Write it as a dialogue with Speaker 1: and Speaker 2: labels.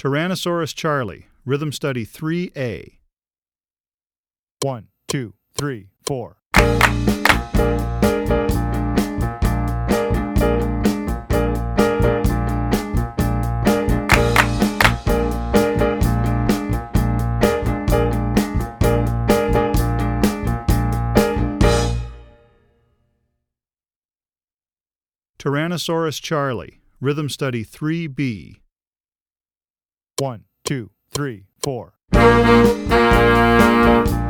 Speaker 1: Tyrannosaurus Charlie, Rhythm Study 3A.
Speaker 2: 1, 2, 3, 4.
Speaker 1: Tyrannosaurus Charlie, Rhythm Study 3B.
Speaker 2: 1, 2, 3, 4.